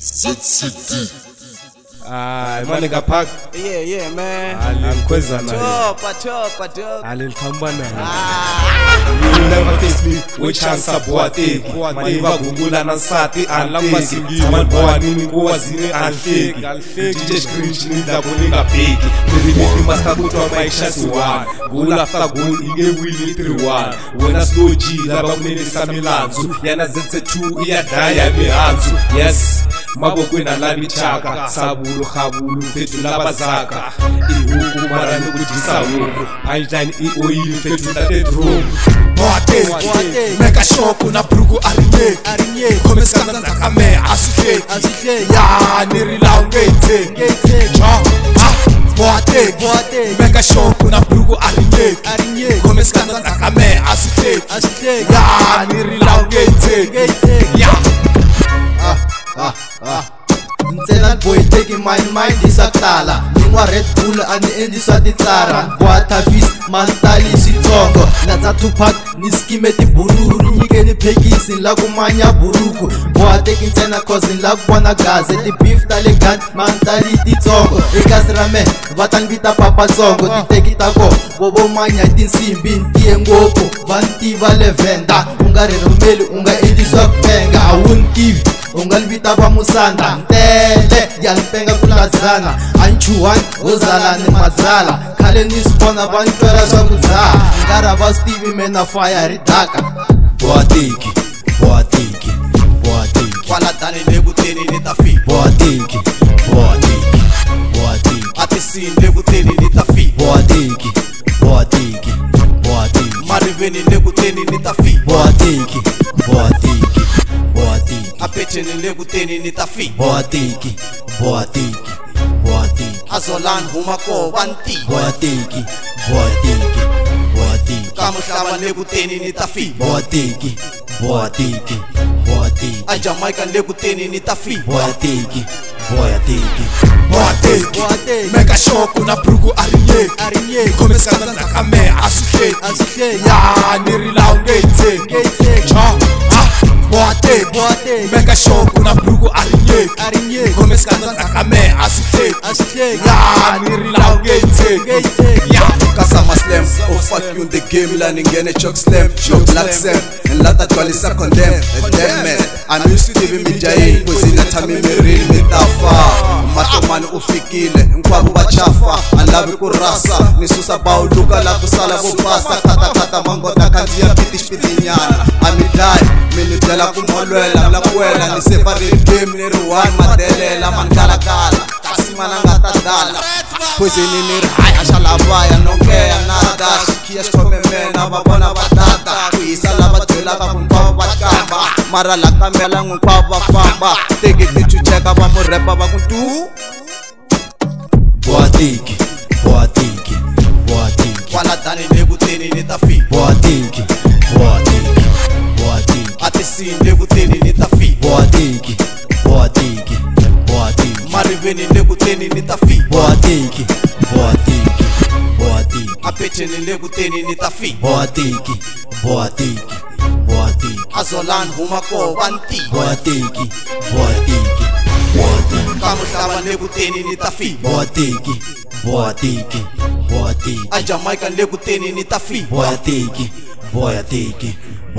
ZCD. Maninga Park. Yeah, man. Alinkweza na Chopa, dog. alinkhamba na you never face me with chance abwate maniva gungula na nsati anlangwasi tsamani nini kuwazini alfeki DJ Screech ni daboninga beki niribiti master kutwa maisha siwan goal after goal inge win 3-1 wena slow G laba kunelisa milanzu yana ZC2 iyadaya mihanzu yes magokwena labi chaka sabulu khabulu fethu labazaka ihuku mara nokudisa huku punchline ioil fethu tatedrum Boate, mega shop una brugu arinye Kome skanda nzakame asifeki Ya niri laungete Boate, mega shop una brugu arinye Kome skanda nzakame asifeki Ya niri laungete Ntsena boy take mind isakutala Ningwa Red Bull ani endiswa titsara Bwata fist mantali sitongo Natsa Tupac niskime tibuluru Nyikeni pekisi lakumanya buruku Bwate kintsena cause lakubona gaze Tibeef tale gun mantali titongo Ikasirame vatangbita papa tsongo Titekitako bobo manya tinsimbi Ntiye ngopo vantiva levenda Unga renomeli unga endiswa kupenga I won't give ungalibita ba musanda ntele yalpenga kulazana anchuwan ozala ni mazala khale nisibona bantwela swakudzala ngara ba Steve mena fire ridaka Boatiki Kwala dani nebuteni nitafi Boatiki Atisi nebuteni nitafi Boatiki Mariveni nebuteni nitafi Boatiki Apecheni nebuteni nitafi Boatiki Azolan humako banti Boatiki Kamuhlaba nebuteni nitafi Boatiki Ajamaica nebuteni nitafi Boatiki mega shop una brugu arinye Kome skanda nzakame asifeki Ya niri laungete Boate, mega shop una brugu arinye Kome skanda nzakame asifeki Ya niri laungete Kasama slam, oh fuck you in the game la ningene chok slam Black Sam, and lata twalisa condemn Damn man, I'm used to giving me jail Kuzina tami miril mitafa Matomani ufikile, nkwabu bachafa Alabi kurasa, nisusa bauluka la kusala bupasa Kata mangota kanzi ya piti nyana Amidai, minutela kumolwela mlakwela Nisefari game niruwan madelela Mangala kasima nangata dala Kuzini nirhaya shalabaya nongea nada Shikia shkome mena babona batata Kuisa labatwela bakumpaba batkamba Mara la kamela ngumpaba bafamba Tegiti chucheka bamurepa bakuntu Boatiki Wala dani nebuteni nitafi Boatiki Atisi nebuteni nitafi Boatiki Mariveni nebuteni nitafi Boatiki Apecheni nebuteni nitafi Boatiki Azolan humako banti Boatiki Kamuhlaba nebuteni nitafi Boatiki Ajamaica nebuteni nitafi Boatiki